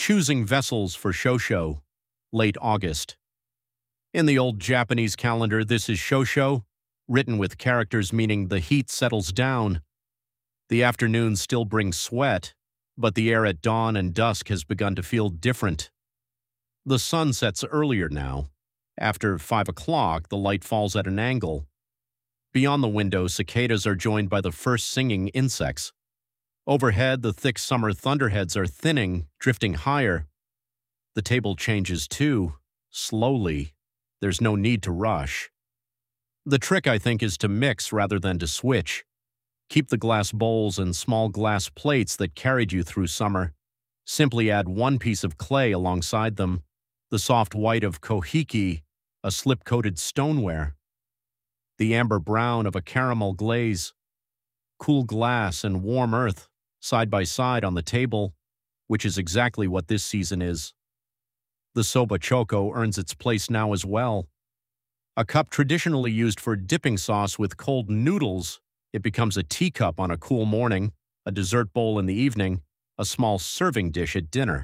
Choosing vessels for shosho, late August. In the old Japanese calendar, this is shosho, written with characters meaning the heat settles down. The afternoon still brings sweat, but the air at dawn and dusk has begun to feel different. The sun sets earlier now. After 5 o'clock, the light falls at an angle. Beyond the window, cicadas are joined by the first singing insects. Overhead, the thick summer thunderheads are thinning, drifting higher. The table changes too, slowly. There's no need to rush. The trick, I think, is to mix rather than to switch. Keep the glass bowls and small glass plates that carried you through summer. Simply add one piece of clay alongside them, the soft white of kohiki, a slip-coated stoneware, the amber brown of a caramel glaze, cool glass and warm earth, side by side on the table, which is exactly what this season is. The soba choco earns its place now as well. A cup traditionally used for dipping sauce with cold noodles, it becomes a teacup on a cool morning, a dessert bowl in the evening, a small serving dish at dinner.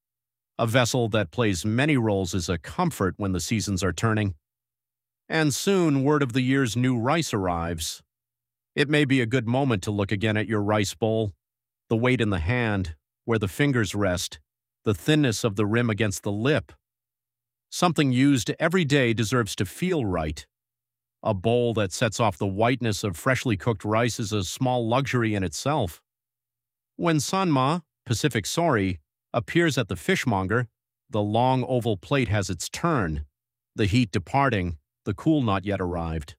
A vessel that plays many roles is a comfort when the seasons are turning. And soon, word of the year's new rice arrives. It may be a good moment to look again at your rice bowl, the weight in the hand, where the fingers rest, the thinness of the rim against the lip. Something used every day deserves to feel right. A bowl that sets off the whiteness of freshly cooked rice is a small luxury in itself. When Sanma, Pacific Sori, appears at the fishmonger, the long oval plate has its turn, the heat departing, the cool not yet arrived.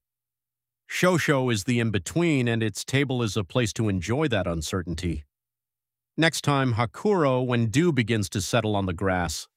Shosho is the in-between, and its table is a place to enjoy that uncertainty. Next time, Hakuro, when dew begins to settle on the grass.